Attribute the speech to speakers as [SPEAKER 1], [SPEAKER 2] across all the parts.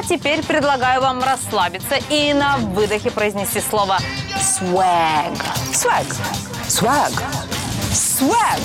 [SPEAKER 1] теперь предлагаю вам расслабиться и на выдохе произнести слово swag.
[SPEAKER 2] Swag. Swag. Swag.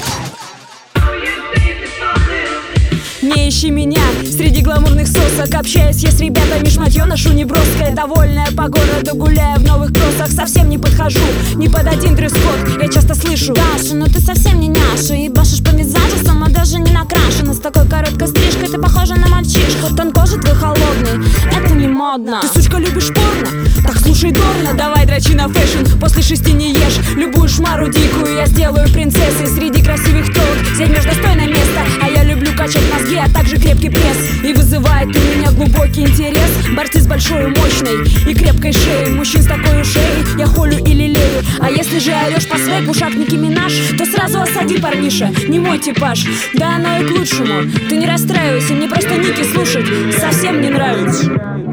[SPEAKER 3] Не ищи меня среди гламурных сосок. Общаюсь я с ребятами, шматьё ношу неброское. Довольная по городу, гуляя в новых кроссах. Совсем не подхожу, ни под один дресс-код. Я часто слышу:
[SPEAKER 4] Даша, ну ты совсем не няша. И башишь по визажу, сама даже не накрашена. С такой короткой стрижкой ты похожа на мальчишку. Тон кожи твой холодный, это не модно.
[SPEAKER 3] Ты, сучка, любишь порно? Так слушай дорно, давай дрочи на фэшн. После 6 не ешь любую шмару дикую. Я сделаю принцессой среди красивых телок. Займешь достойное место, а я люблю качать мозги, а также крепкий пресс. И вызывает у меня глубокий интерес борцы с большой, мощной и крепкой шеей. Мужчин с такой шеей я холю и лелею. А если же орешь по свегу, шаг Ники Минаж, то сразу осади, парниша, не мой типаж. Да оно и к лучшему, ты не расстраивайся. Мне просто Ники слушать совсем не нравится.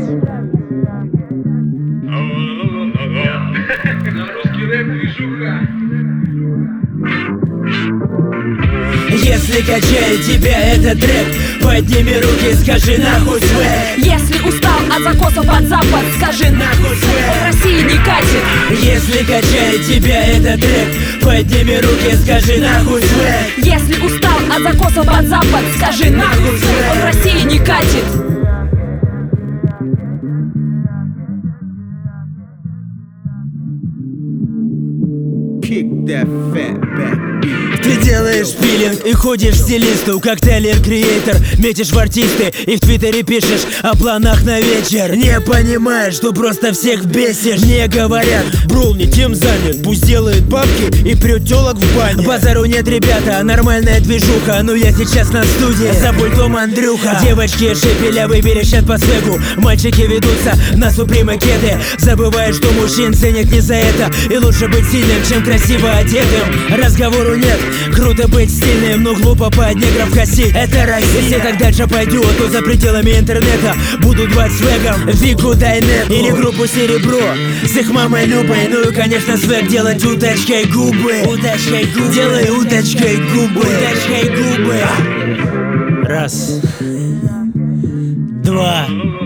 [SPEAKER 5] Если качает тебя этот трек, подними руки, скажи нахуй свэг.
[SPEAKER 3] Если устал от закосов под запад, скажи нахуй свэг. России не катит.
[SPEAKER 5] Если качает тебя этот трек, подними руки, скажи нахуй свэг.
[SPEAKER 3] Если устал от закосов под запад, скажи нахуй свэг. Он России не катит.
[SPEAKER 5] Kick that fat back. Ты делаешь пилинг и ходишь в стилисту, как Тейлор-креатор. Метишь в артисты и в твиттере пишешь о планах на вечер. Не понимаешь, что просто всех бесишь. Мне говорят: Брул не тем занят, пусть делает бабки и прет телок в бане. Базару нет, ребята, нормальная движуха. Но я сейчас на студии, за пультом Андрюха. Девочки шепелявые верещат по свегу. Мальчики ведутся на супримо кеды. Забывают, что мужчин ценят не за это. И лучше быть сильным, чем красиво одетым. Разговору нет, круто быть стильным, но глупо под негров косить. Это Россия. Если так дальше пойдет, то за пределами интернета буду звать свегом Вику Дайнеку или группу Серебро с их мамой Любой. Ну и конечно свег делать уточкой губы. Уточкой губы. Делай уточкой губы. Уточкой губы. Раз, два,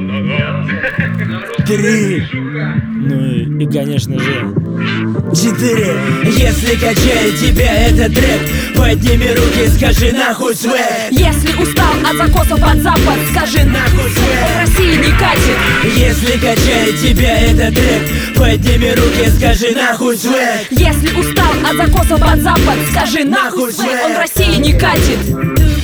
[SPEAKER 5] три. Ну и конечно же 4. Если качает тебя этот трек, подними руки, скажи нахуй свэг.
[SPEAKER 3] Если устал от закосов под запад, скажи нахуй свэг. Он России не катит.
[SPEAKER 5] Если качает тебя этот трек, подними руки, скажи нахуй свэг.
[SPEAKER 3] Если устал от закосов под запад, скажи нахуй свэг. Он России не катит.